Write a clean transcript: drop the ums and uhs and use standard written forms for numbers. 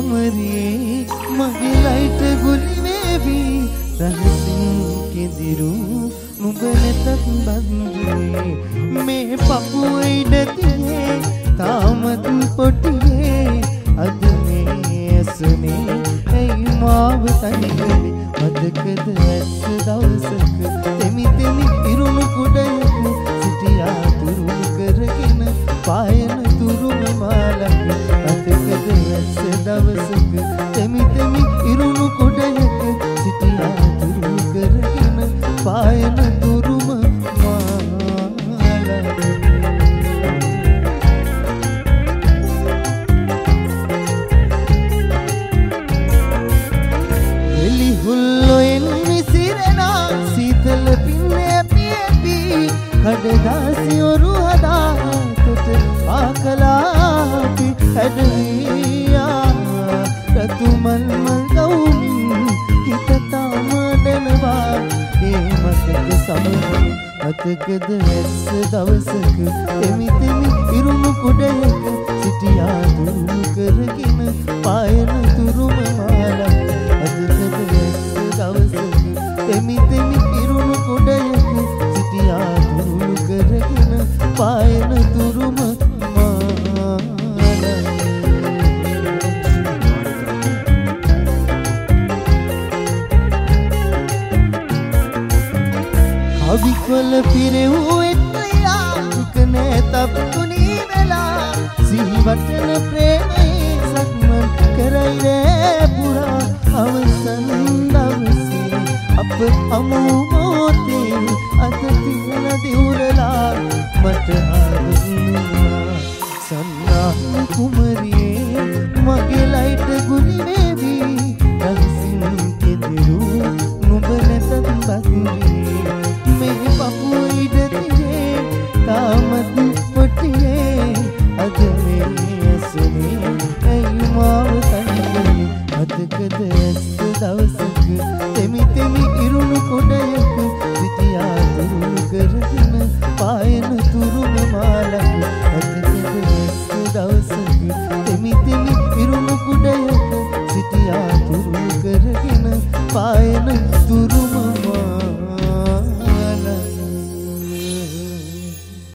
කුමරියේ මගේ ලයිට ගුලි වේවි රහසින් කෙදිරු නුඹ නැතත් බන්දුවේ මේ පපුවේ ඉඩතියේ තාමත් පොටියේ අද මේ ඇසුනේ ඇයි මාව තනිකරේ මදකද ඇස් දවසක තෙමි තෙමි ඉරුණු කුඩයක සිටියා තුරුණු කරගෙන පායන තුරුම මාලක මදකද ඇස් දවසක තෙමි තෙමි ඉරුණු කුඩයක සිටියා තුරුණු කරගෙන පායන තුරුම කඩදාසියොරු හදාතට ආකලාපි හැඩවියා රතුමල් මල්ගවුම් හිත තාම දැනවා ඒ මතක සමග මතකද ඇස් දවසක තෙමි තෙමි ඉරුණු කුඩයක සිටියා දුරු කරගෙන පායන තුරුම මාලක් මතකද ඇස් දවසක තෙමි තෙමි ඉරුණු කුඩයක සිටියා දුරු කරගෙන පායන තුරුම කවිකොල පිරෙවූ එක්ලයා දුක නැතප් තුනී වෙලා සිහිවටන ප්‍රේමයේ සක්මන් කරයි රෑ පුරා අවසන් දවසේ අප අමු මොහොතේ අද තියන දිවුරලා මට ආදුන්නා සන්නා කුමරි